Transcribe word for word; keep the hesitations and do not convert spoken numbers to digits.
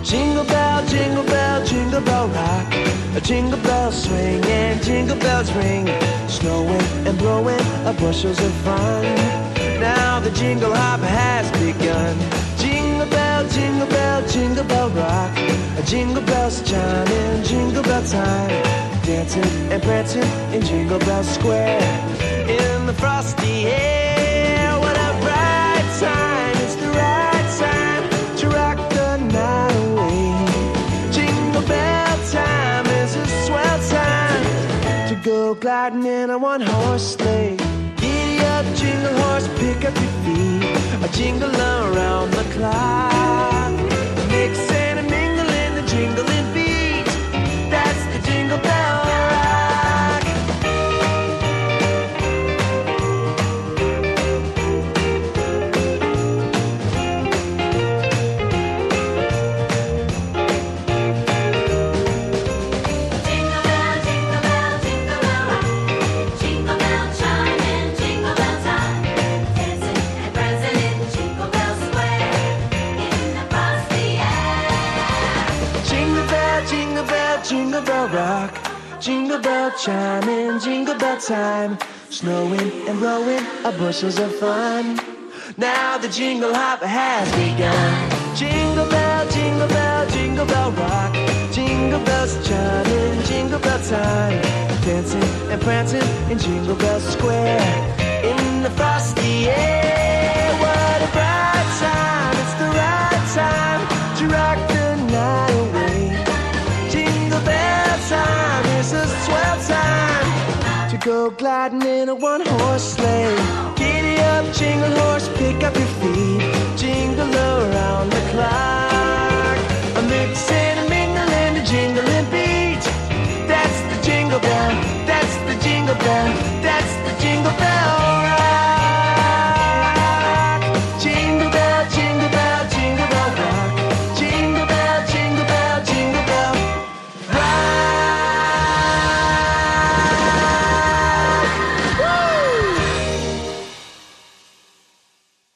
Jingle bell, jingle bell, jingle bell rock. A jingle bell swing and jingle bells ring. Snowing and blowing a bushels of fun. Now the jingle hop has begun. Jingle bell, jingle bell, jingle bell rock. A jingle bells chiming, jingle bell time. Dancing and prancing in Jingle Bell Square. In the frosty air, what a bright time. It's the right time to rock the night away. Jingle bell time is a swell time to go gliding in a one-horse sleigh. Giddy up, jingle horse, pick up your feet. A jingle around the clock. Mix and a mingle in the jingling beat. That's the Jingle Bell Rock. Jingle bell, jingle bell, jingle bell rock. Jingle bell chiming, jingle bell time. Dancing and prancing in Jingle Bell Square. In the frosty air. Jingle bell, jingle bell, jingle bell rock. Jingle bell chiming, jingle bell time. Snowing and blowing a bushels of fun. Now the jingle hop has begun. Jingle bell, jingle bell, jingle bell rock. Jingle bells chiming, jingle bell time. Dancing and prancing in Jingle Bell Square. In the frosty air, what a bright time. It's the right time to rock the night away. Jingle bell time is a swell time to go gliding in a one-horse sleigh.